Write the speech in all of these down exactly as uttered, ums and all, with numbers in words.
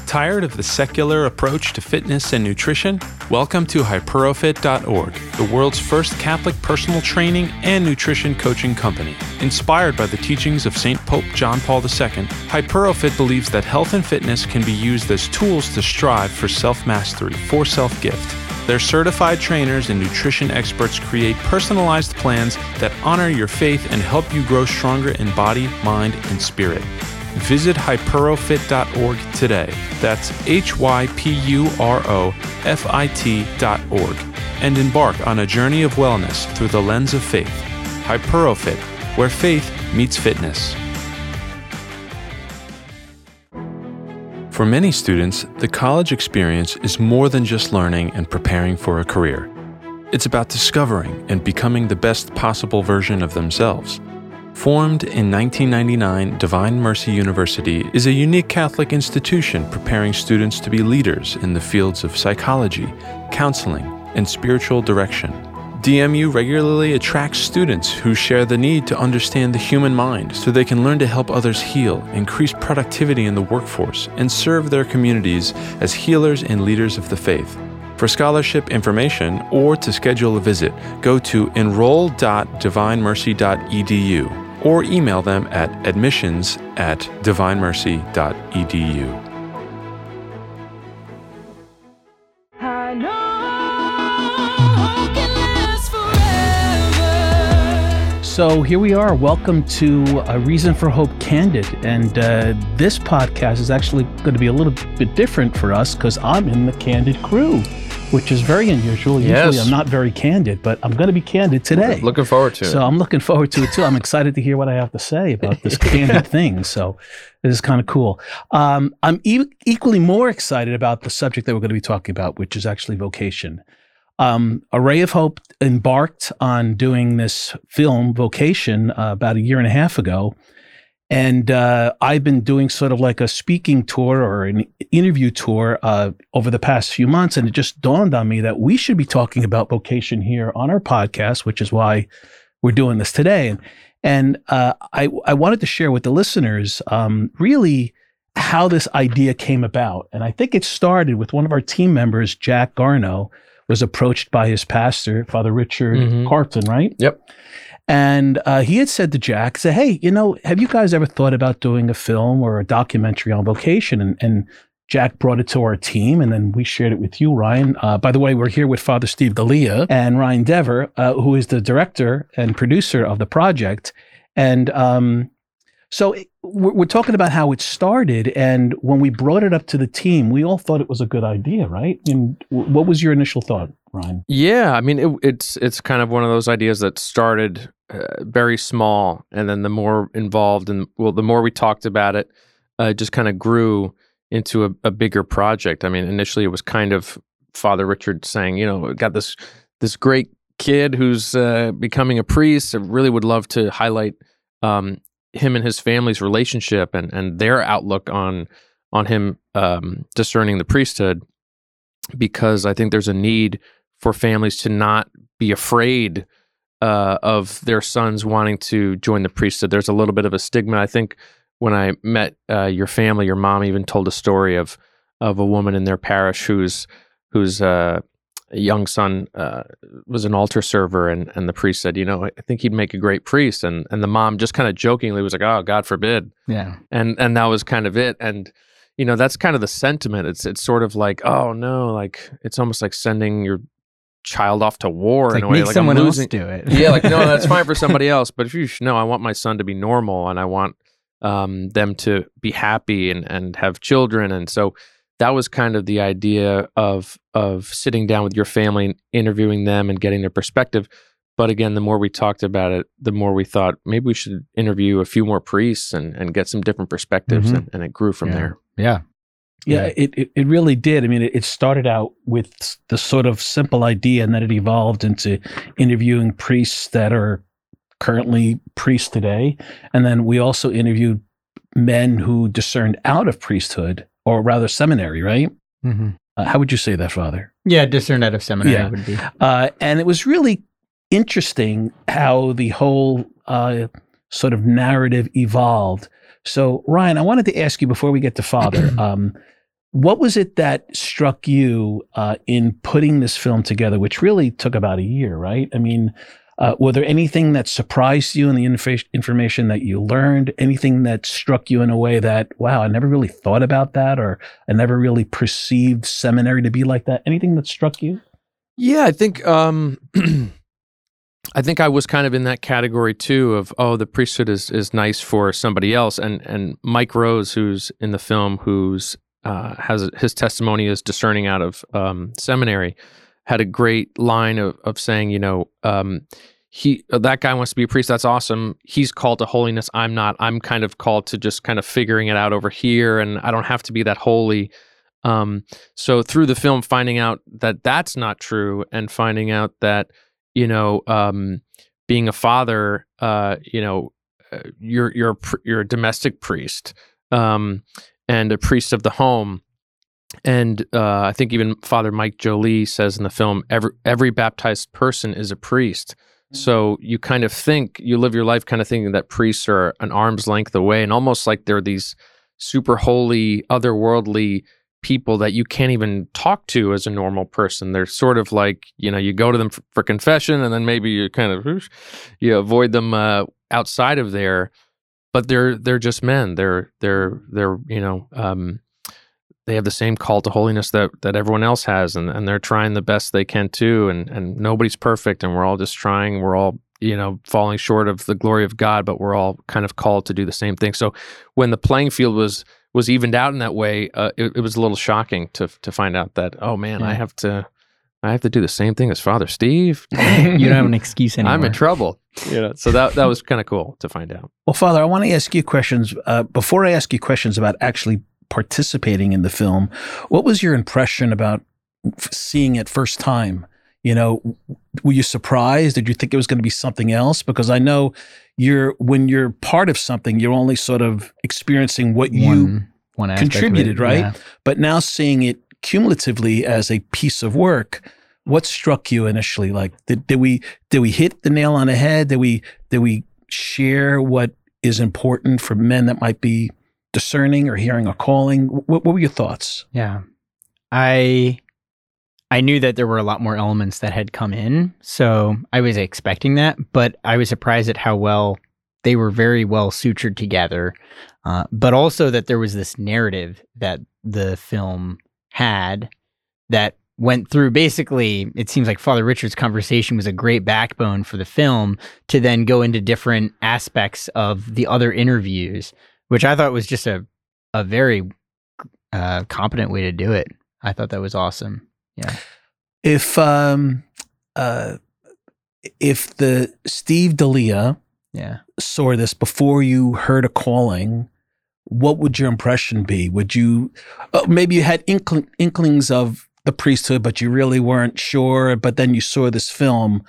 Tired of the secular approach to fitness and nutrition? Welcome to Hyperofit dot org, the world's first Catholic personal training and nutrition coaching company. Inspired by the teachings of Saint Pope John Paul the Second, Hyperofit believes that health and fitness can be used as tools to strive for self-mastery, for self-gift. Their certified trainers and nutrition experts create personalized plans that honor your faith and help you grow stronger in body, mind, and spirit. Visit Hyperofit dot org today. That's H Y P U R O F I T dot org. And embark on a journey of wellness through the lens of faith. Hyperofit, where faith meets fitness. For many students, the college experience is more than just learning and preparing for a career. It's about discovering and becoming the best possible version of themselves. Formed in nineteen ninety-nine, Divine Mercy University is a unique Catholic institution preparing students to be leaders in the fields of psychology, counseling, and spiritual direction. D M U regularly attracts students who share the need to understand the human mind so they can learn to help others heal, increase productivity in the workforce, and serve their communities as healers and leaders of the faith. For scholarship information or to schedule a visit, go to enroll dot divine mercy dot e d u or email them at admissions at divine mercy dot e d u. I know hope can last forever. So here we are. Welcome to A Reason for Hope Candid. And uh, this podcast is actually going to be a little bit different for us because I'm in the Candid crew, which is very unusual. Usually Yes. I'm not very candid, but I'm going to be candid today. Looking forward to it. So I'm looking forward to it too. I'm excited to hear what I have to say about this candid thing. So this is kind of cool. Um, I'm e- equally more excited about the subject that we're going to be talking about, which is actually vocation. Um, A Ray of Hope embarked on doing this film, Vocation, uh, about a year and a half ago. And uh, I've been doing sort of like a speaking tour or an interview tour uh, over the past few months. And it just dawned on me that we should be talking about vocation here on our podcast, which is why we're doing this today. And, and uh, I, I wanted to share with the listeners um, really how this idea came about. And I think it started with one of our team members, Jack Garno, was approached by his pastor, Father Richard Mhm. Carpton, right? Yep. And uh, he had said to Jack, say, hey, you know, have you guys ever thought about doing a film or a documentary on vocation? And, and Jack brought it to our team, and then we shared it with you, Ryan. Uh, by the way, we're here with Father Steve Galea and Ryan Dever, uh, who is the director and producer of the project. And um, so it, we're, we're talking about how it started. And when we brought it up to the team, we all thought it was a good idea, right? And w- what was your initial thought, Ryan? Yeah, I mean, it, it's it's kind of one of those ideas that started uh, very small, and then the more involved and well, the more we talked about it, uh, it just kind of grew into a, a bigger project. I mean, initially it was kind of Father Richard saying, you know, "We got this this great kid who's uh, becoming a priest. I really would love to highlight um, him and his family's relationship and and their outlook on on him um, discerning the priesthood, because I think there's a need for families to not be afraid uh, of their sons wanting to join the priesthood. There's a little bit of a stigma. I think when I met uh, your family, your mom even told a story of of a woman in their parish whose whose uh, young son uh, was an altar server, and and the priest said, you know, I think he'd make a great priest, and and the mom just kind of jokingly was like, oh, God forbid, Yeah. and and that was kind of it. And you know, that's kind of the sentiment. It's it's sort of like, oh no, like it's almost like sending your child off to war It's in like, a way. make Like someone I'm else losing. do it. Yeah, like no, that's fine for somebody else. But if you no, I want my son to be normal, and I want um, them to be happy and and have children. And so that was kind of the idea of of sitting down with your family and interviewing them and getting their perspective. But again, the more we talked about it, the more we thought maybe we should interview a few more priests and, and get some different perspectives, Mhm. and, and it grew from Yeah. there. Yeah. Yeah, it, it it really did. I mean, it, it started out with the sort of simple idea, and then it evolved into interviewing priests that are currently priests today. And then we also interviewed men who discerned out of priesthood, or rather seminary, right? Mm-hmm. Uh, how would you say that, Father? Yeah, discern out of seminary Yeah. would be. Uh, and it was really interesting how the whole uh, sort of narrative evolved. So, Ryan, I wanted to ask you before we get to Father, um, what was it that struck you uh, in putting this film together, which really took about a year, right? I mean, uh, were there anything that surprised you in the inf- information that you learned? Anything that struck you in a way that, wow, I never really thought about that, or I never really perceived seminary to be like that? Anything that struck you? Yeah, I think um, I think I was kind of in that category too of, oh, the priesthood is is nice for somebody else, and and Mike Rose, who's in the film, who's uh, has his testimony is discerning out of um, seminary, had a great line of of saying, you know, um, he that guy wants to be a priest. That's awesome. He's called to holiness. I'm not. I'm kind of called to just kind of figuring it out over here, and I don't have to be that holy. Um, so through the film, finding out that that's not true, and finding out that, you know, um, being a father, uh, you know, uh, you're you're a, pr- you're a domestic priest, um, and a priest of the home. And uh, I think even Father Mike Jolie says in the film, every every baptized person is a priest. Mm-hmm. So you kind of think, you live your life kind of thinking that priests are an arm's length away, and almost like they're these super holy, otherworldly people that you can't even talk to as a normal person. They're sort of like, you know, you go to them for, for confession, and then maybe you kind of you avoid them uh, outside of there. But they're they're just men. They're they're they're you know um, they have the same call to holiness that that everyone else has, and, and they're trying the best they can too. And and nobody's perfect, and we're all just trying. We're all, you know, falling short of the glory of God, but we're all kind of called to do the same thing. So when the playing field was was evened out in that way, uh, it, it was a little shocking to to find out that, oh man, yeah. I have to I have to do the same thing as Father Steve. You don't have an excuse anymore. I'm in trouble. You know, so that that was kind of cool to find out. Well, Father, I want to ask you questions. Uh, before I ask you questions about actually participating in the film, what was your impression about f- seeing it first time? You know, were you surprised? Did you think it was going to be something else? Because I know you're when you're part of something, you're only sort of experiencing what you one, one contributed, it, right? Yeah. But now seeing it cumulatively as a piece of work, what struck you initially? Like, did, did we did we hit the nail on the head? Did we did we share what is important for men that might be discerning or hearing a calling? What, what were your thoughts? Yeah, I. I knew that there were a lot more elements that had come in, so I was expecting that, but I was surprised at how well they were very well sutured together, uh, but also that there was this narrative that the film had that went through. Basically, it seems like Father Richard's conversation was a great backbone for the film to then go into different aspects of the other interviews, which I thought was just a, a very uh, competent way to do it. I thought that was awesome. Yeah. If um, uh, if the Steve D'Elia yeah. saw this before you heard a calling, what would your impression be? Would you uh, maybe you had inkling, inklings of the priesthood, but you really weren't sure? But then you saw this film.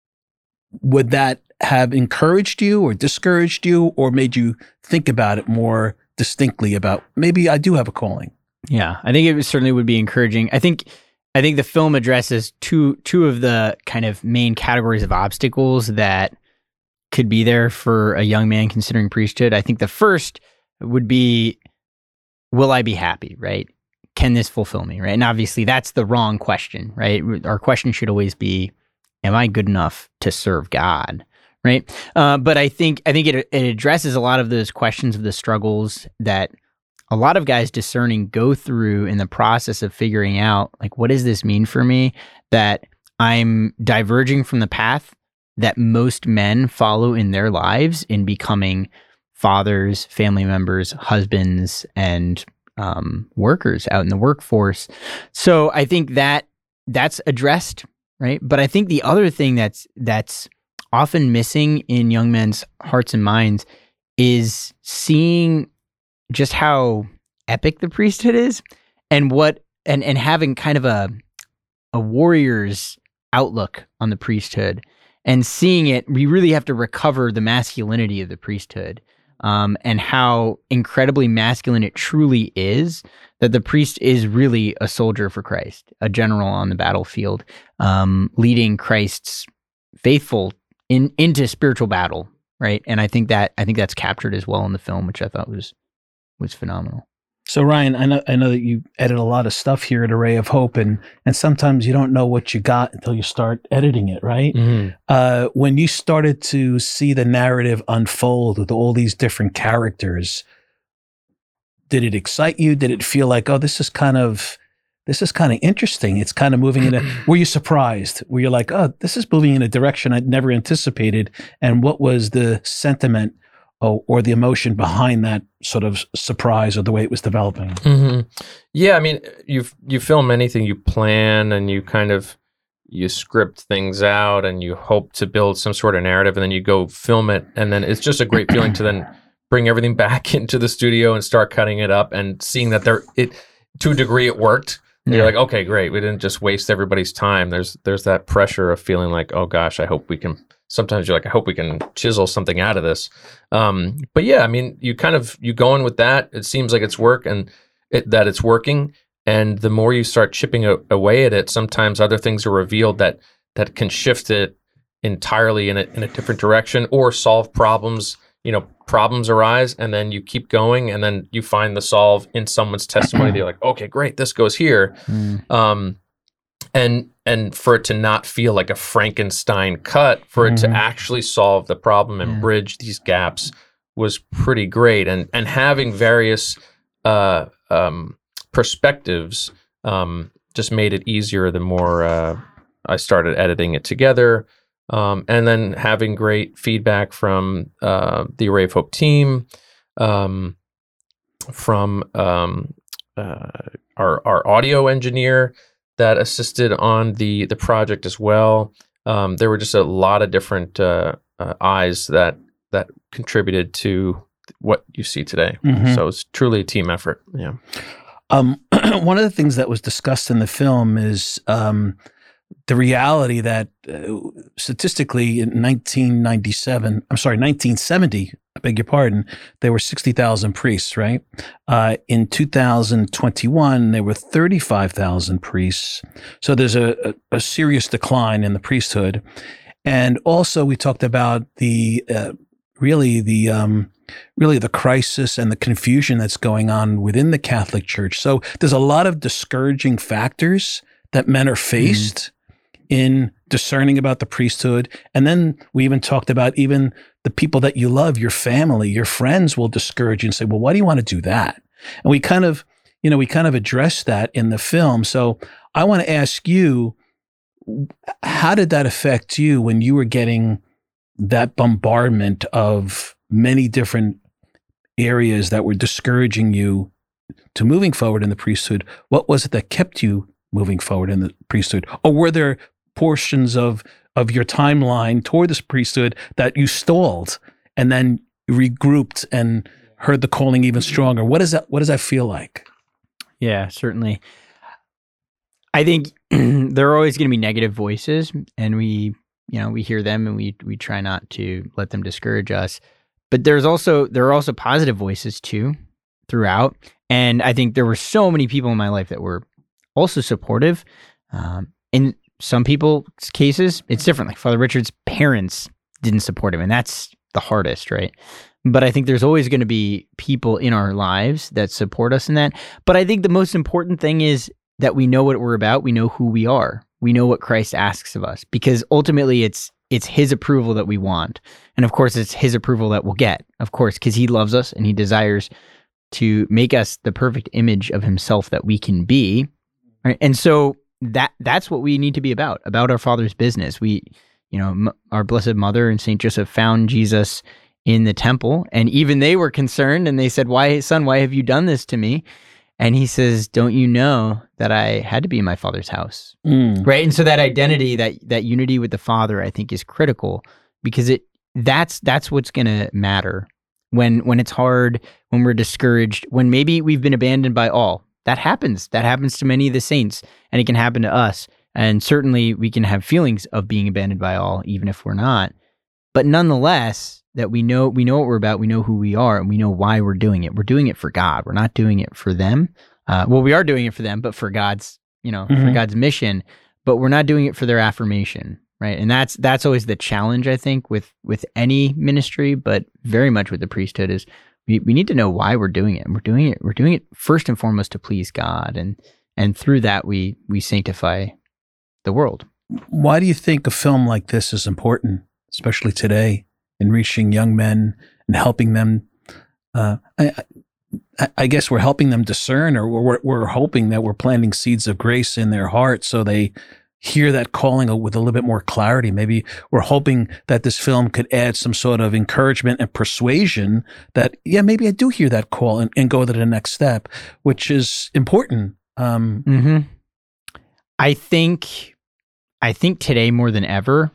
Would that have encouraged you, or discouraged you, or made you think about it more distinctly? About maybe I do have a calling. Yeah, I think it certainly would be encouraging. I think. I think the film addresses two two of the kind of main categories of obstacles that could be there for a young man considering priesthood. I think the first would be, will I be happy, right? Can this fulfill me, right? And obviously that's the wrong question, right? Our question should always be, am I good enough to serve God, right? Uh, but I think I think it, it addresses a lot of those questions of the struggles that a lot of guys discerning go through in the process of figuring out, like, what does this mean for me? That I'm diverging from the path that most men follow in their lives in becoming fathers, family members, husbands, and um, workers out in the workforce. So I think that that's addressed, right? But I think the other thing that's that's often missing in young men's hearts and minds is seeing just how epic the priesthood is, and what and and having kind of a a warrior's outlook on the priesthood, and seeing it, we really have to recover the masculinity of the priesthood, um, and how incredibly masculine it truly is. That the priest is really a soldier for Christ, a general on the battlefield, um, leading Christ's faithful in into spiritual battle, right? And I think that I think that's captured as well in the film, which I thought was. was phenomenal. So Ryan, I know I know that you edit a lot of stuff here at Array of Hope, and and sometimes you don't know what you got until you start editing it, right? Mm-hmm. Uh, when you started to see the narrative unfold with all these different characters, did it excite you? Did it feel like, oh, this is kind of this is kind of interesting? It's kind of moving in a. Were you surprised? Were you like, oh, this is moving in a direction I'd never anticipated? And what was the sentiment or, or the emotion behind that sort of surprise or the way it was developing? Mm-hmm. Yeah, I mean, you you film anything, you plan and you kind of you script things out and you hope to build some sort of narrative, and then you go film it, and then it's just a great feeling to then bring everything back into the studio and start cutting it up and seeing that there it to a degree it worked. Yeah. You're like, okay, great. We didn't just waste everybody's time. There's there's that pressure of feeling like, oh gosh, I hope we can. Sometimes you're like, I hope we can chisel something out of this. Um, but yeah, I mean, you kind of you go in with that. It seems like it's work and it, that it's working. And the more you start chipping a, away at it, sometimes other things are revealed that that can shift it entirely in a in a different direction or solve problems. You know, problems arise, and then you keep going, and then you find the solve in someone's testimony. They're like, okay, great, this goes here. Mm. Um, and and for it to not feel like a Frankenstein cut, for it mm-hmm. to actually solve the problem and yeah. bridge these gaps was pretty great. And and having various uh, um, perspectives um, just made it easier the more uh, I started editing it together. Um, and then having great feedback from uh, the Array of Hope team, um, from um, uh, our our audio engineer that assisted on the the project as well. Um, there were just a lot of different uh, uh, eyes that that contributed to what you see today. Mm-hmm. So it's truly a team effort. Yeah. Um, one of the things that was discussed in the film is um, the reality that uh, statistically in nineteen ninety-seven, I'm sorry, nineteen seventy, I beg your pardon, there were sixty thousand priests, right? Uh, in two thousand twenty-one, there were thirty-five thousand priests. So there's a, a, a serious decline in the priesthood. And also we talked about the, uh, really the, um, really the crisis and the confusion that's going on within the Catholic Church. So there's a lot of discouraging factors that men are faced mm. in discerning about the priesthood. And then we even talked about even the people that you love, your family, your friends will discourage you and say, well, why do you want to do that? And we kind of, you know, we kind of addressed that in the film. So I want to ask you, how did that affect you when you were getting that bombardment of many different areas that were discouraging you to moving forward in the priesthood? What was it that kept you moving forward in the priesthood? Or were there portions of of your timeline toward this priesthood that you stalled and then regrouped and heard the calling even stronger? What does that what does that feel like? Yeah, certainly. I think there are always going to be negative voices, and we, you know, we hear them and we we try not to let them discourage us. But there's also there are also positive voices too throughout. And I think there were so many people in my life that were also supportive. Um, in some people's cases, it's different. Like Father Richard's parents didn't support him, and that's the hardest, right? But I think there's always going to be people in our lives that support us in that. But I think the most important thing is that we know what we're about. We know who we are. We know what Christ asks of us, because ultimately it's it's his approval that we want. And of course, it's his approval that we'll get, of course, because he loves us and he desires to make us the perfect image of himself that we can be. Right? And so that that's what we need to be about, about our Father's business. We, you know, m- our Blessed Mother and Saint Joseph found Jesus in the temple, and even they were concerned, and they said, "Why, son, why have you done this to me?" And he says, "Don't you know that I had to be in my Father's house?" Mm. Right? And so that identity, that that unity with the Father, I think is critical, because it that's that's what's going to matter when when it's hard, when we're discouraged, when maybe we've been abandoned by all. That happens. That happens to many of the saints, and it can happen to us. And certainly we can have feelings of being abandoned by all, even if we're not. But nonetheless, that we know we know what we're about, we know who we are, and we know why we're doing it. We're doing it for God. We're not doing it for them. Uh, well, we are doing it for them, but for God's, you know, mm-hmm. for God's mission. But we're not doing it for their affirmation, right? And that's that's always the challenge, I think, with with any ministry, but very much with the priesthood, is We we need to know why we're doing it. And we're doing it. We're doing it first and foremost to please God, and and through that we we sanctify the world. Why do you think a film like this is important, especially today, in reaching young men and helping them? Uh, I, I, I guess we're helping them discern, or we're we're hoping that we're planting seeds of grace in their heart, so they hear that calling with a little bit more clarity. Maybe we're hoping that this film could add some sort of encouragement and persuasion that, yeah, maybe I do hear that call and, and go to the next step, which is important. Um, mm-hmm. I think, I think today more than ever,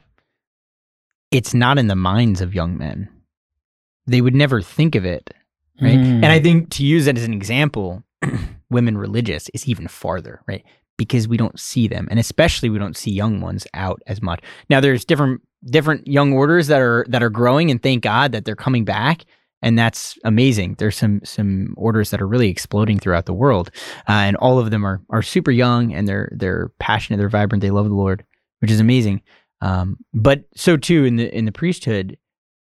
it's not in the minds of young men. They would never think of it, right? Mm. And I think to use that as an example, women religious is even farther, right? Because we don't see them, and especially we don't see young ones out as much. Now, there's different different young orders that are that are growing, and thank God that they're coming back, and that's amazing. There's some some orders that are really exploding throughout the world, uh, and all of them are are super young, and they're they're passionate, they're vibrant, they love the Lord, which is amazing. Um, but so too in the in the priesthood,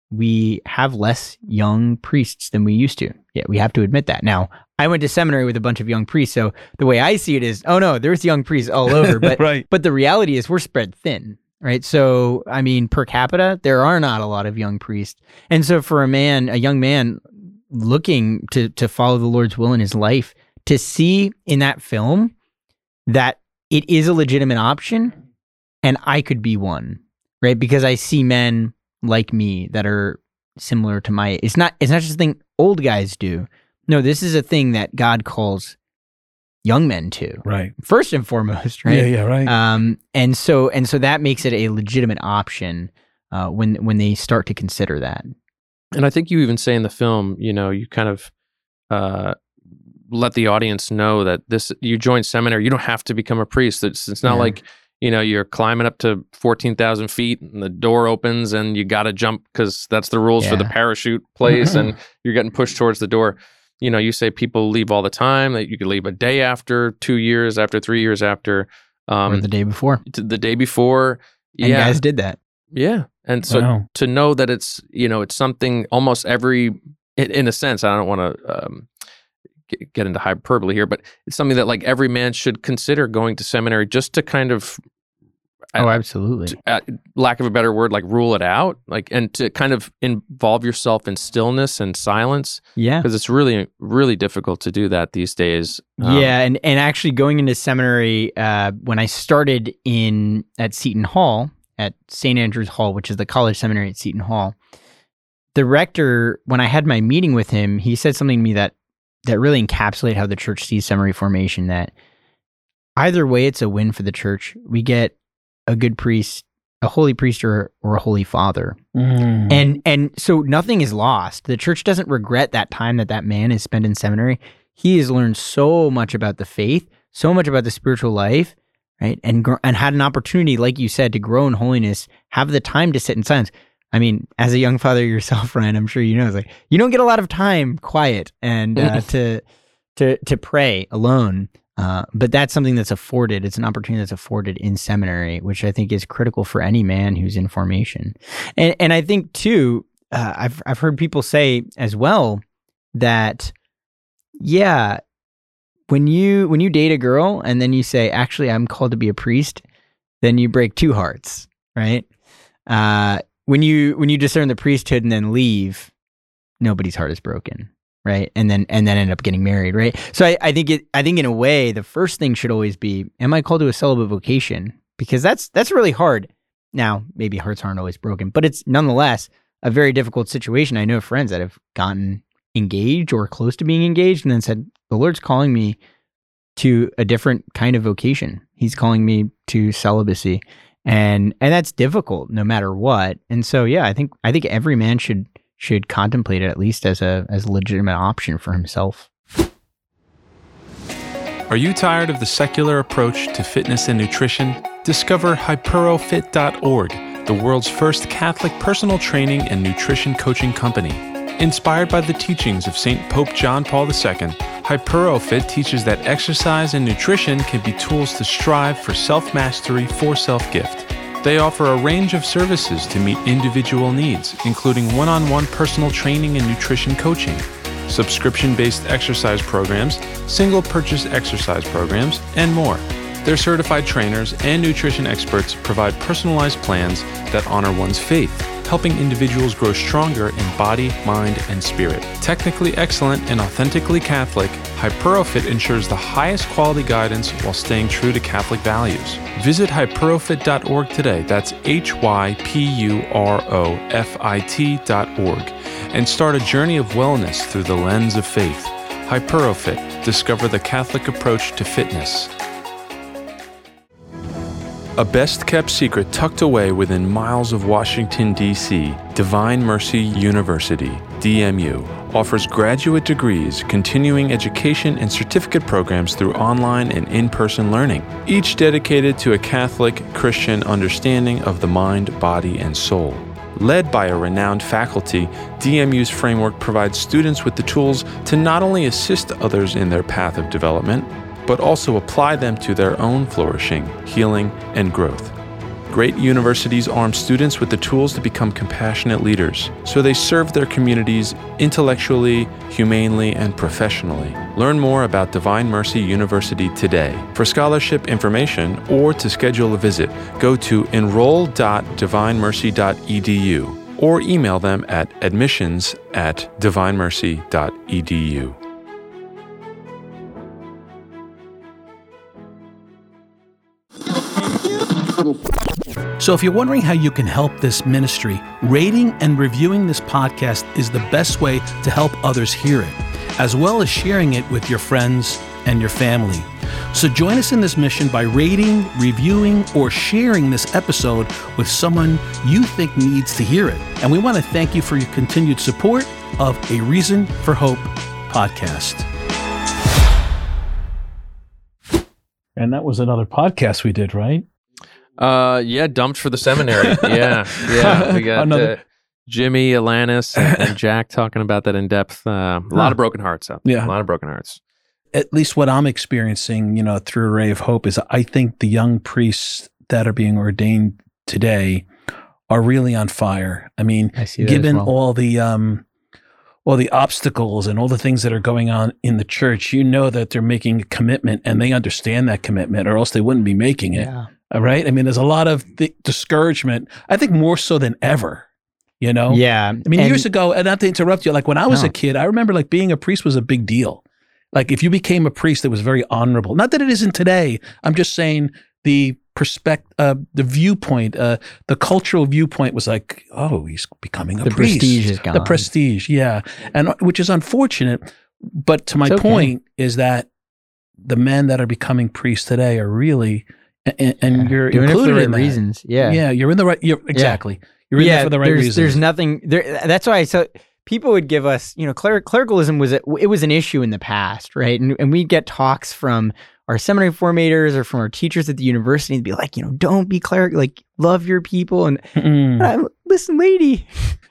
we have less young priests than we used to. Yeah, we have to admit that. Now, I went to seminary with a bunch of young priests, so the way I see it is, oh no, there's young priests all over. But right. but the reality is we're spread thin, right? So, I mean, per capita, there are not a lot of young priests. And so for a man, a young man looking to to follow the Lord's will in his life, to see in that film that it is a legitimate option and I could be one, right? Because I see men like me that are similar to my, it's not, it's not just a thing old guys do. No, this is a thing that God calls young men to, Right. first and foremost, right? Yeah, yeah, right. Um, and so, and so that makes it a legitimate option uh, when when they start to consider that. And I think you even say in the film, you know, you kind of uh, let the audience know that this, you join seminary, you don't have to become a priest. It's, it's not Yeah. like, you know, you're climbing up to fourteen thousand feet and the door opens and you got to jump because that's the rules for the Yeah. parachute place and you're getting pushed towards the door. You know, you say people leave all the time, that you could leave a day after, two years after, three years after. Um, Or the day before. t- the day before. And Yeah. guys did that. Yeah. And so Wow. to know that it's, you know, it's something almost every, in, in a sense, I don't want to um, get, get into hyperbole here, but it's something that like every man should consider going to seminary just to kind of, Oh, uh, absolutely. to, uh, lack of a better word, like rule it out, like, and to kind of involve yourself in stillness and silence, Yeah. because it's really, really difficult to do that these days. Um, Yeah, and, and actually going into seminary, uh, when I started in at Seton Hall, at Saint Andrew's Hall, which is the college seminary at Seton Hall, the rector, when I had my meeting with him, he said something to me that that really encapsulated how the church sees seminary formation, that either way, it's a win for the church. We get a good priest, a holy priest, or, or a holy father. Mm. And and so nothing is lost. The church doesn't regret that time that that man has spent in seminary. He has learned so much about the faith, so much about the spiritual life, right? And gr- and had an opportunity, like you said, to grow in holiness, have the time to sit in silence. I mean, as a young father yourself, Ryan, I'm sure you know, it's like you don't get a lot of time quiet and uh, to to to pray alone. Uh, but that's something that's afforded. It's an opportunity that's afforded in seminary, which I think is critical for any man who's in formation. And and I think too, uh, I've I've heard people say as well that, yeah, when you when you date a girl and then you say, actually, I'm called to be a priest, then you break two hearts, right? Uh, when you when you discern the priesthood and then leave, nobody's heart is broken. Right. And then and then end up getting married. Right. So I, I think it I think in a way, the first thing should always be, am I called to a celibate vocation? Because that's that's really hard. Now, maybe hearts aren't always broken, but it's nonetheless a very difficult situation. I know friends that have gotten engaged or close to being engaged and then said, the Lord's calling me to a different kind of vocation. He's calling me to celibacy. And and that's difficult no matter what. And so yeah, I think I think every man should should contemplate it at least as a as a legitimate option for himself. Are you tired of the secular approach to fitness and nutrition? Discover hyperofit dot org, the world's first Catholic personal training and nutrition coaching company. Inspired by the teachings of Saint Pope John Paul the Second, HyperoFit teaches that exercise and nutrition can be tools to strive for self-mastery for self-gift. They offer a range of services to meet individual needs, including one-on-one personal training and nutrition coaching. subscription-based exercise programs, single purchase exercise programs, and more. Their certified trainers and nutrition experts provide personalized plans that honor one's faith, helping individuals grow stronger in body, mind, and spirit. Technically excellent and authentically Catholic, Hyperofit ensures the highest quality guidance while staying true to Catholic values. Visit hyperofit dot org today, that's H Y P U R O F I T dot org, and start a journey of wellness through the lens of faith. Hyperofit, discover the Catholic approach to fitness. A best-kept secret tucked away within miles of Washington, D C, Divine Mercy University, D M U, offers graduate degrees, continuing education, and certificate programs through online and in-person learning, each dedicated to a Catholic Christian understanding of the mind, body, and soul. Led by a renowned faculty, D M U's framework provides students with the tools to not only assist others in their path of development, but also apply them to their own flourishing, healing, and growth. Great universities arm students with the tools to become compassionate leaders, so they serve their communities intellectually, humanely, and professionally. Learn more about Divine Mercy University today. For scholarship information or to schedule a visit, go to enroll dot divine mercy dot e d u or email them at admissions at divine mercy dot e d u. So if you're wondering how you can help this ministry, rating and reviewing this podcast is the best way to help others hear it, as well as sharing it with your friends and your family. So join us in this mission by rating, reviewing, or sharing this episode with someone you think needs to hear it. And we want to thank you for your continued support of A Reason for Hope podcast. And that was another podcast we did, right? Uh, yeah, dumped for the seminary. Yeah, yeah. We got Another- uh, Jimmy, Alanis, and, and Jack talking about that in depth. Uh, a lot of broken hearts out there. Yeah. A lot of broken hearts. At least what I'm experiencing, you know, through a ray of hope is I think the young priests that are being ordained today are really on fire. I mean, I see that given as well. all the um, all the obstacles and all the things that are going on in the church, you know that they're making a commitment and they understand that commitment, or else they wouldn't be making it. Yeah. All right. I mean, there's a lot of th- discouragement. I think more so than ever. You know. Yeah. I mean, And- years ago, and not to interrupt you, like when I was No. a kid, I remember like being a priest was a big deal. Like if you became a priest, it was very honorable. Not that it isn't today. I'm just saying the perspective, uh, the viewpoint, uh, the cultural viewpoint was like, oh, he's becoming a The priest. prestige is gone. The prestige, yeah, and uh, which is unfortunate. But to my It's okay. point is that the men that are becoming priests today are really, and, and Yeah. you're Doing it for included the right in that. reasons. Yeah. yeah, you're in the right. You're exactly. You're in yeah, there for the right there's, reasons. There's nothing there. That's why. So people would give us, you know, cler- clericalism was a, it was an issue in the past, right? And and we'd get talks from our seminary formators or from our teachers at the university to be like, you know, don't be cleric, like love your people. And Mm. I'm, listen, lady,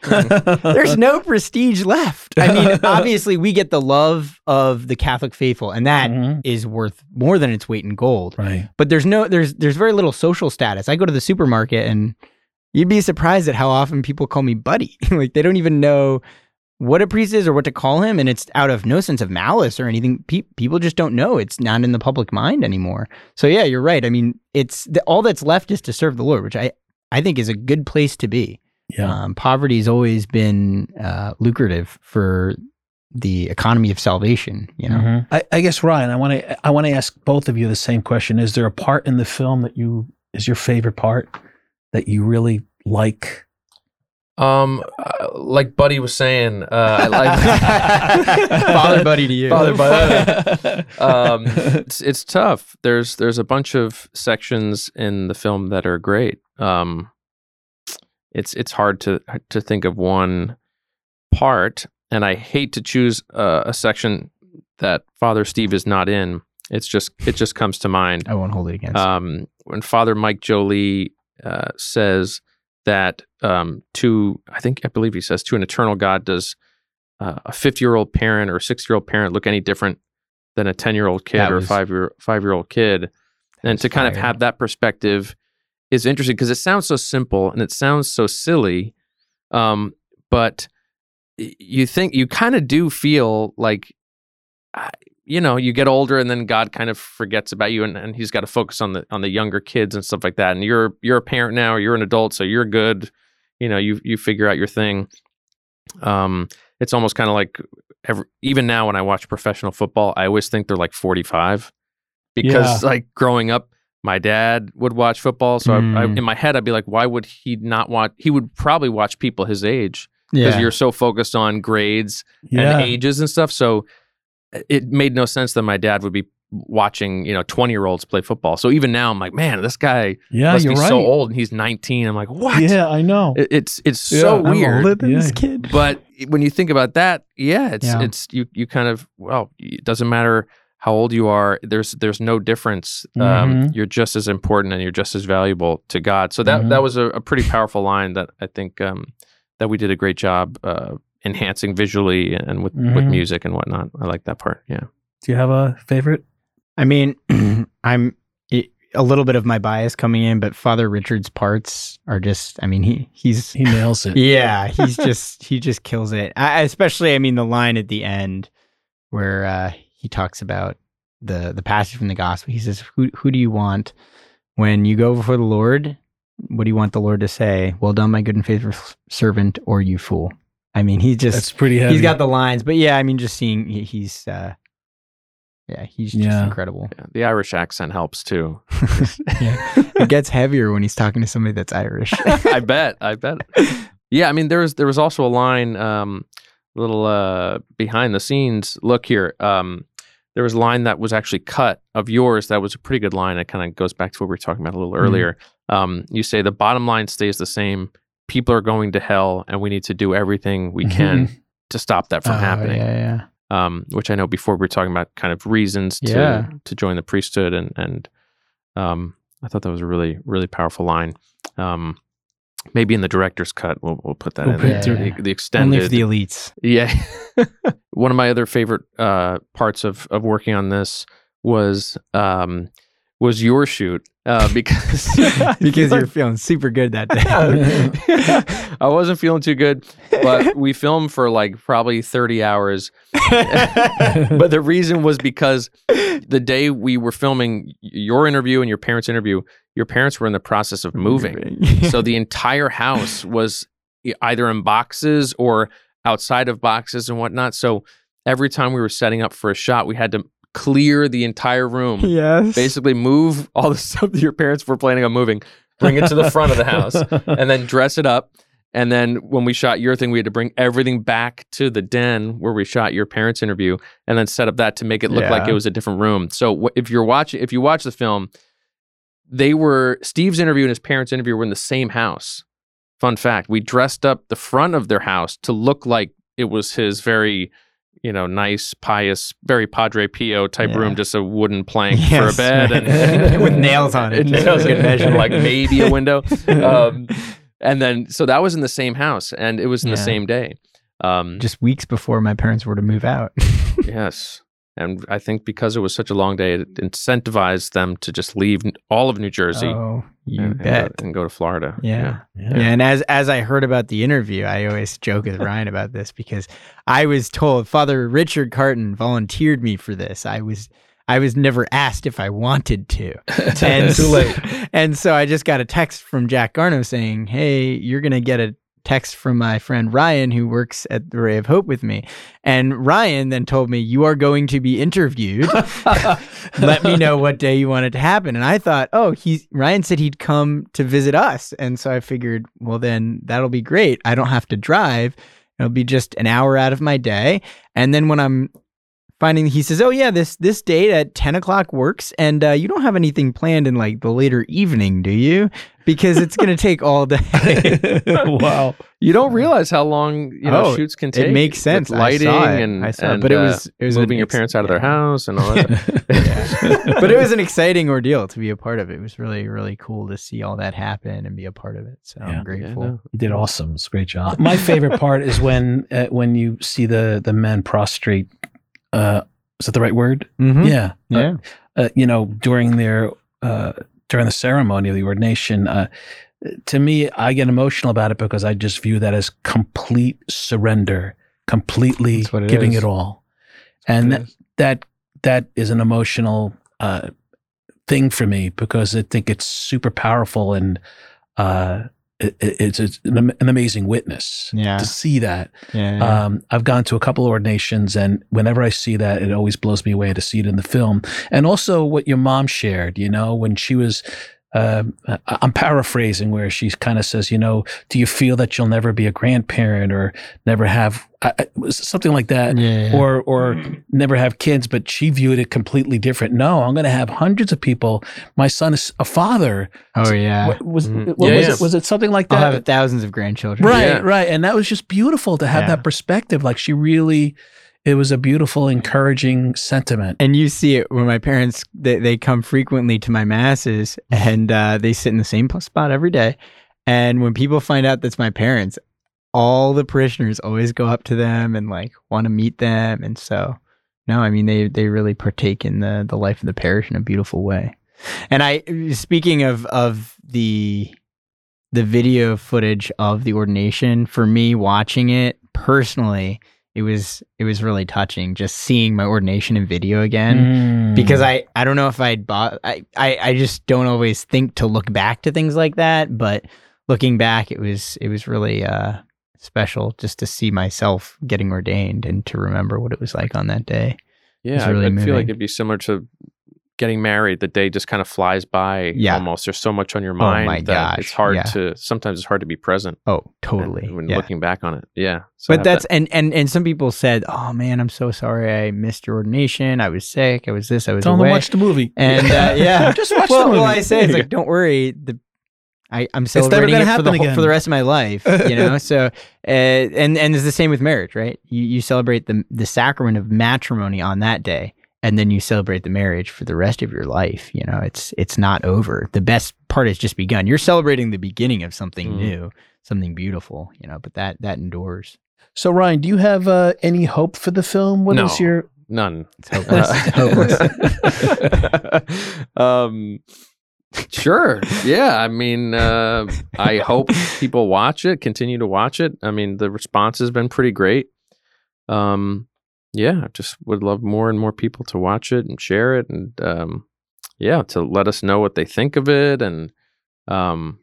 there's no prestige left. I mean, obviously, we get the love of the Catholic faithful, and that is Mhm. worth more than its weight in gold. Right. But there's no, there's there's very little social status. I go to the supermarket, and you'd be surprised at how often people call me buddy. Like they don't even know what a priest is or what to call him, and it's out of no sense of malice or anything. Pe- people just don't know. It's not in the public mind anymore. So yeah, you're right. I mean, it's the, all that's left is to serve the Lord, which I I think is a good place to be. Yeah. Um, poverty's always been uh, lucrative for the economy of salvation. You know, Mhm. I, I guess Ryan, I want to I want to ask both of you the same question. Is there a part in the film that you is your favorite part that you really like? Um, uh, like Buddy was saying, uh, I like Father buddy to you. Father buddy. um, it's it's tough. There's there's a bunch of sections in the film that are great. Um, it's it's hard to to think of one part, and I hate to choose uh, a section that Father Steve is not in. It's just it just comes to mind. I won't hold it against. Um, when Father Mike Jolie uh, says that um, to, I think, I believe he says, to an eternal God, does uh, a fifty-year-old parent or a sixty-year-old parent look any different than a ten-year-old kid That or was- a five-year five-year-old kid? And was to kind of fire. have that perspective is interesting because it sounds so simple and it sounds so silly, um, but y- you think you kind of do feel like, uh, you know, you get older and then God kind of forgets about you, and, and He's got to focus on the on the younger kids and stuff like that. And you're you're a parent now, or you're an adult, so you're good. You know, you you figure out your thing. Um, it's almost kind of like every, even now when I watch professional football, I always think they're like forty-five because Yeah. like growing up, my dad would watch football. So I, I, Mm. in my head, I'd be like, why would he not watch? He would probably watch people his age because Yeah. you're so focused on grades Yeah. and ages and stuff. So it made no sense that my dad would be watching, you know, twenty year olds play football. So even now I'm like, man, this guy Yeah, must you're be right. so old and he's nineteen. I'm like, what? Yeah, I know. It- It's, it's Yeah, so I'm weird. older than this Yeah. kid. But when you think about that, yeah, it's Yeah. it's you you kind of well, it doesn't matter how old you are. There's there's no difference. Um, Mhm. you're just as important and you're just as valuable to God. So that Mhm. that was a, a pretty powerful line that I think um, that we did a great job uh, enhancing visually and with with Mhm. music and whatnot. I like that part. Yeah. Do you have a favorite? I mean, I'm it, a little bit of my bias coming in, but Father Richard's parts are just. I mean, he he's He nails it. yeah, he's just he just kills it. I, especially, I mean, the line at the end where uh, he talks about the the passage from the gospel. He says, "Who who do you want when you go before the Lord? What do you want the Lord to say? Well done, my good and faithful servant, or you fool." I mean, he just That's pretty heavy. he's got the lines, but yeah, I mean, just seeing he, he's uh, yeah, he's just Yeah. incredible. Yeah. The Irish accent helps too. Yeah. It gets heavier when he's talking to somebody that's Irish. I bet. I bet. Yeah, I mean, there was there was also a line, um, little uh, behind the scenes look here. Um, there was a line that was actually cut of yours. That was a pretty good line. It kind of goes back to what we were talking about a little earlier. Um, you say the bottom line stays the same. People are going to hell, and we need to do everything we can to stop that from Oh, happening. Yeah, yeah. Um, which I know before we were talking about kind of reasons to Yeah. to join the priesthood, and and um, I thought that was a really really powerful line. Um, maybe in the director's cut, we'll we'll put that We'll in put there. it- The, yeah. the Only extended, for the elites. yeah. One of my other favorite uh, parts of of working on this was um, was your shoot uh, because Because you're feeling super good that day. I wasn't feeling too good, but we filmed for like probably thirty hours. But the reason was because the day we were filming your interview and your parents' interview, your parents were in the process of moving. So the entire house was e- either in boxes or outside of boxes and whatnot. So every time we were setting up for a shot, we had to clear the entire room. Yes. Basically move all the stuff that your parents were planning on moving, bring it to the front of the house, and then dress it up. And then when we shot your thing, we had to bring everything back to the den where we shot your parents' interview, and then set up that to make it look like Yeah. it was a different room. So wh- if you're watching, if you watch the film, they were Steve's interview and his parents' interview were in the same house. Fun fact: we dressed up the front of their house to look like it was his very, you know, nice, pious, very Padre Pio type Yeah. room, just a wooden plank for a Yes. bed and With nails on it. and Just nails for good and measure. like maybe a window. Um, and then so that was in the same house, and it was in the Yeah. same day. Um, Just weeks before my parents were to move out. yes, and I think because it was such a long day, it incentivized them to just leave all of New Jersey Oh, you and, and go, bet. and go to Florida. Yeah. Yeah. Yeah, and as as I heard about the interview, I always joke with Ryan about this because I was told Father Richard Carton volunteered me for this. I was I was never asked if I wanted to. And Too late. And so I just got a text from Jack Garno saying, "Hey, you're going to get a text from my friend Ryan who works at the Ray of Hope with me." And Ryan then told me, "You are going to be interviewed. Let me know what day you want it to happen." And I thought, oh, he's Ryan said he'd come to visit us. And so I figured, well, then that'll be great. I don't have to drive. It'll be just an hour out of my day. And then when I'm finding, he says, "Oh yeah, this this date at ten o'clock works, and uh, you don't have anything planned in like the later evening, do you? Because it's going to take all day." Wow. You don't realize how long you know Oh, shoots can take. It makes sense. with I lighting saw it. and I saw it. and, But it uh, was it was an moving your ex- parents out of their yeah. house and all that. Yeah. But it was an exciting ordeal to be a part of it. It was really, really cool to see all that happen and be a part of it. So Yeah. I'm Yeah, grateful. no. You did awesome. It's a great job. My favorite part is when uh, when you see the the men prostrate. Uh, is that the right word? Mhm. Yeah. Yeah. Uh, you know, during their uh, during the ceremony of the ordination. Uh, to me, I get emotional about it because I just view that as complete surrender completely That's what it giving is. it all. And It that, is. that that is an emotional uh, thing for me because I think it's super powerful and uh, it, it's, it's an, am- an amazing witness Yeah. to see that. Yeah. yeah. Um, I've gone to a couple of ordinations, and whenever I see that, it always blows me away to see it in the film. And also what your mom shared, you know, when she was, um, I- I'm paraphrasing, where she kind of says, you know, do you feel that you'll never be a grandparent or never have I- I- something like that, Yeah, yeah. or or never have kids? But she viewed it completely different. No, I'm going to have hundreds of people. My son is a father. oh yeah. What, was Mhm. what Yeah, was yeah. it? Was it something like I'll that? have thousands of grandchildren. Right, Yeah. right. And that was just beautiful to have Yeah. that perspective. Like she really, it was a beautiful, encouraging sentiment. And you see it when my parents they, they come frequently to my masses and uh, they sit in the same spot every day. And when people find out that's my parents, all the parishioners always go up to them and like want to meet them. And so, no, I mean they they really partake in the the life of the parish in a beautiful way. And I, speaking of of the the video footage of the ordination, for me watching it personally, it was it was really touching just seeing my ordination in video again. Mm. Because I, I don't know if I'd bought I, I, I just don't always think to look back to things like that, but looking back it was it was really uh special just to see myself getting ordained and to remember what it was like on that day. Yeah, It's I, really I feel like moving. it'd be similar to getting married. The day just kind of flies by. Yeah. Almost. There's so much on your mind my that gosh, it's hard yeah. to. Sometimes it's hard to be present. Oh, and- totally. When yeah. looking back on it, yeah. So I But have that's that- and, and and some people said, "Oh man, I'm so sorry I missed your ordination. I was sick. I was this. I was Tell them away." to watch the movie. And uh, yeah, Just watch well, the movie. well, I say it's like, don't worry. The I, I'm never celebrating gonna it for happen the whole, again. for the rest of my life, you know. So, uh, and and it's the same with marriage, right? You you celebrate the the sacrament of matrimony on that day, and then you celebrate the marriage for the rest of your life. You know, it's it's not over. The best part has just begun. You're celebrating the beginning of something Mm. new, something beautiful. You know, but that that endures. So Ryan, do you have uh, any hope for the film? What is No. your none. It's hopeless. hopeless. um, sure. Yeah. I mean, uh, I hope people watch it, continue to watch it. I mean, the response has been pretty great. Um, yeah, I just would love more and more people to watch it and share it, and um, yeah, to let us know what they think of it. And um,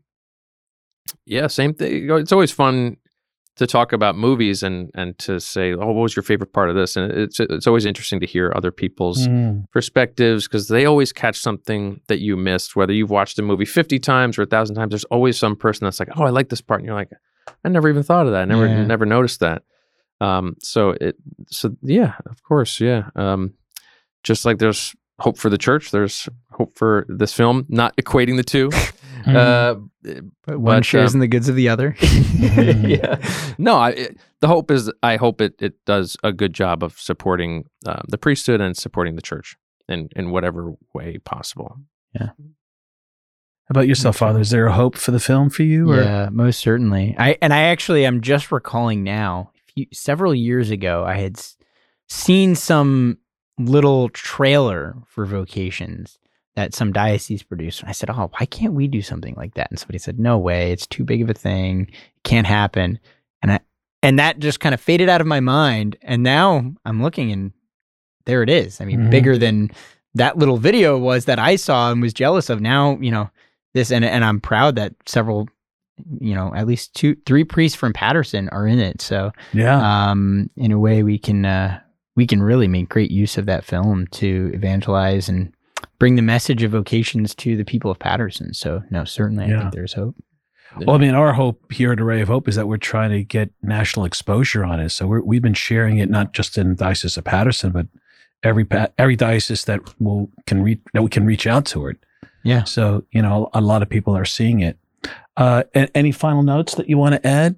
yeah, same thing. You know, it's always fun to talk about movies and and to say, oh, what was your favorite part of this? And it's it's always interesting to hear other people's Mm. perspectives, because they always catch something that you missed. Whether you've watched a movie fifty times or a thousand times, there's always some person that's like, oh, I like this part, and you're like, I never even thought of that. I never Yeah. never noticed that. Um, so it so yeah, of course, yeah. Um, just like there's hope for the church, there's hope for this film. Not equating the two. Mm. Uh, But one But, shares um, in the goods of the other. yeah. No, I, it, the hope is I hope it, it does a good job of supporting uh, the priesthood and supporting the church in, in whatever way possible. How about yourself, Father? Is there a hope for the film for you? Or? Yeah, most certainly. I and I actually I'm just recalling now. a few- Several years ago, I had s- seen some little trailer for vocations that some diocese produced, and I said, "Oh, why can't we do something like that?" And somebody said, "No way! It's too big of a thing. It can't happen." And I and that just kind of faded out of my mind. And now I'm looking, and there it is. I mean, Mhm. bigger than that little video was that I saw and was jealous of. Now, you know, this, and and I'm proud that several, you know, at least two, three priests from Patterson are in it. So, Yeah. um, in a way, we can uh, we can really make great use of that film to evangelize and bring the message of vocations to the people of Patterson. So, no, certainly, I Yeah. think there's hope. Well, I mean, our hope here at Array of Hope is that we're trying to get national exposure on it. So we're, we've been sharing it not just in Diocese of Patterson, but every pa- every diocese that will can reach that we can reach out to it. Yeah. So you know, a lot of people are seeing it. Uh, a- any final notes that you want to add?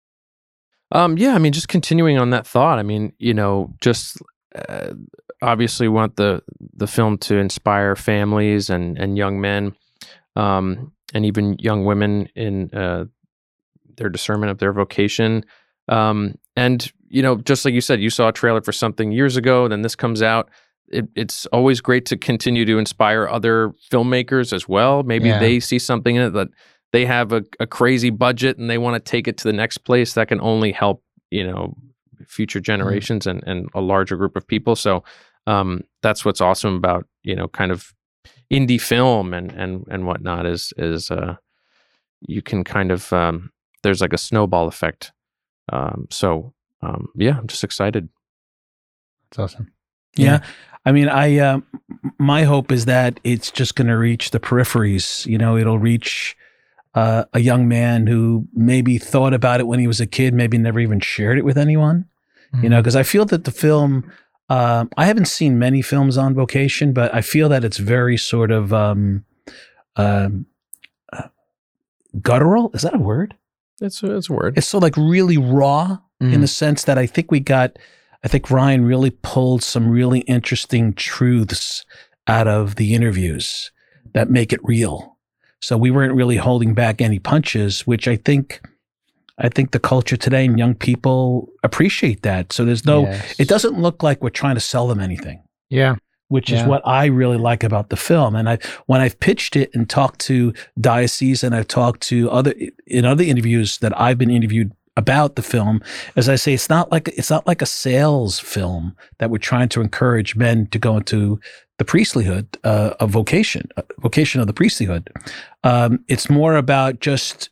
Um, yeah, I mean, just continuing on that thought. I mean, you know, just uh, obviously want the the film to inspire families and and young men, um, and even young women in uh, their discernment of their vocation. Um, and you know, just like you said, you saw a trailer for something years ago, then this comes out. It, it's always great to continue to inspire other filmmakers as well. Maybe Yeah. they see something in it that they have a, a crazy budget and they want to take it to the next place. That can only help, you know, future generations and, and a larger group of people. So um, that's what's awesome about, you know, kind of indie film and and and whatnot is is uh, you can kind of um, there's like a snowball effect. Um, so um, yeah, I'm just excited. That's awesome. Yeah. Yeah. I mean, I, uh, my hope is that it's just going to reach the peripheries. You know, it'll reach uh, a young man who maybe thought about it when he was a kid, maybe never even shared it with anyone, Mm-hmm. you know, because I feel that the film, um, I haven't seen many films on vocation, but I feel that it's very sort of um, um, uh, guttural. Is that a word? It's a, it's a word. It's so like really raw Mm. in the sense that I think we got, I think Ryan really pulled some really interesting truths out of the interviews that make it real. So we weren't really holding back any punches, which I think, I think the culture today and young people appreciate that. So there's no, Yes. it doesn't look like we're trying to sell them anything, Yeah. which is Yeah. what I really like about the film. And I, when I've pitched it and talked to Diocese and I've talked to other, in other interviews that I've been interviewed about the film, as I say, it's not like, it's not like a sales film that we're trying to encourage men to go into the priestlyhood, uh, a vocation, a vocation of the priestlyhood. Um, it's more about just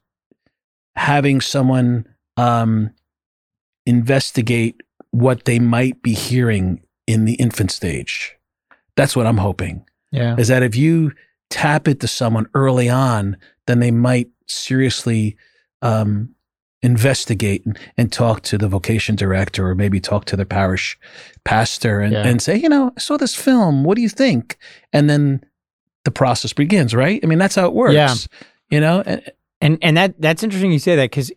having someone, um, investigate what they might be hearing in the infant stage. That's what I'm hoping, Yeah. is that if you tap it to someone early on, then they might seriously um, investigate and, and talk to the vocation director or maybe talk to the parish pastor and, Yeah. and say, you know, I saw this film. What do you think? And then the process begins, right? I mean, that's how it works. Yeah. You know? And, And and that that's interesting you say that, because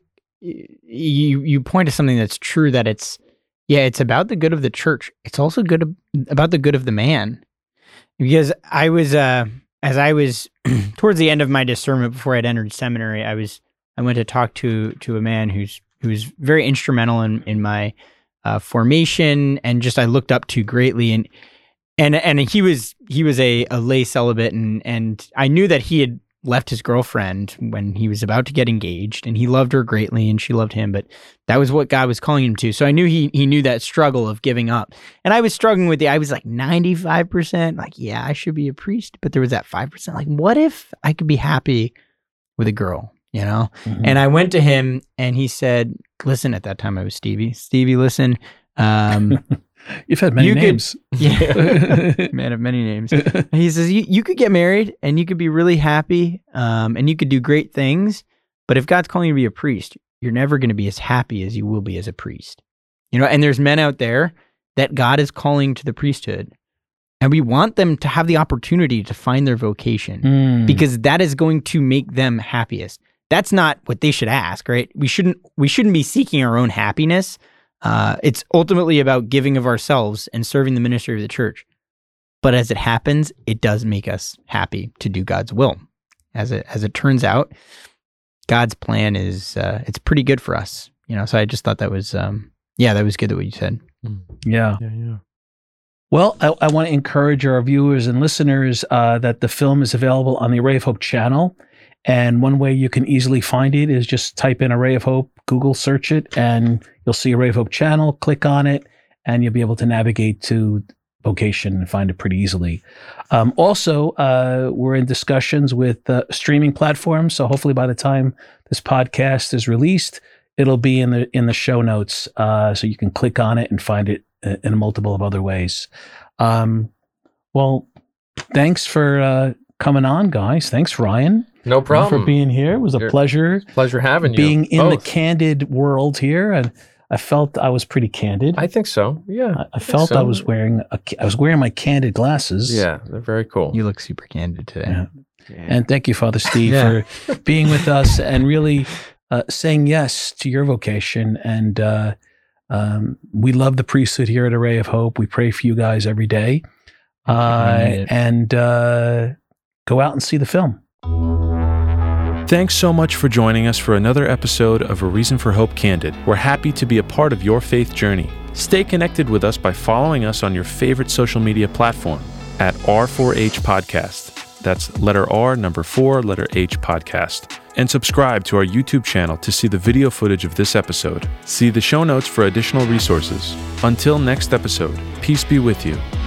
you you point to something that's true, that it's yeah it's about the good of the church. It's also good ab- about the good of the man, because I was uh as I was towards the end of my discernment before I'd entered seminary, I was I went to talk to to a man who's who's very instrumental in in my uh, formation, and just I looked up to greatly, and and and he was he was a, a lay celibate, and and I knew that he had left his girlfriend when he was about to get engaged, and he loved her greatly and she loved him, but that was what God was calling him to. So I knew he he knew that struggle of giving up. And I was struggling with the, I was like ninety-five percent like, yeah, I should be a priest. But there was that five percent like, what if I could be happy with a girl, you know? Mhm. And I went to him and he said, listen, at that time I was Stevie. Stevie, listen, um, You've had many You could- names. yeah, man of many names. He says, you, you could get married and you could be really happy, um, and you could do great things. But if God's calling you to be a priest, you're never going to be as happy as you will be as a priest. You know, and there's men out there that God is calling to the priesthood, and we want them to have the opportunity to find their vocation, Mm. because that is going to make them happiest. That's not what they should ask, right? We shouldn't we shouldn't be seeking our own happiness. Uh, it's ultimately about giving of ourselves and serving the ministry of the church. But as it happens, it does make us happy to do God's will. As it as it turns out, God's plan is uh, it's pretty good for us, you know. So I just thought that was um, yeah, that was good that what you said. Yeah. Yeah, yeah. Well, I, I want to encourage our viewers and listeners uh, that the film is available on the Array of Hope channel. And one way you can easily find it is just type in Array of Hope, Google search it, and you'll see Array of Hope channel, click on it, and you'll be able to navigate to vocation and find it pretty easily. Um, also, uh, we're in discussions with uh, streaming platforms. So hopefully by the time this podcast is released, it'll be in the in the show notes. Uh, so you can click on it and find it in a multiple of other ways. Um, well, thanks for uh, coming on, guys. Thanks, Ryan. No for problem. being here. It was a You're- pleasure Pleasure having you. being in the both. candid world here. And I felt I was pretty candid. I think so. Yeah. I, I felt so. I was wearing a, I was wearing my candid glasses. Yeah, they're very cool. You look super candid today. Yeah. Yeah. And thank you, Father Steve, Yeah. for being with us and really uh, saying yes to your vocation. And uh, um, we love the priesthood here at Array of Hope. We pray for you guys every day. Uh, We need it. and uh, go out and see the film. Thanks so much for joining us for another episode of A Reason for Hope Candid. We're happy to be a part of your faith journey. Stay connected with us by following us on your favorite social media platform at R four H Podcast. That's letter R, number four, letter H Podcast. and subscribe to our YouTube channel to see the video footage of this episode. See the show notes for additional resources. Until next episode, peace be with you.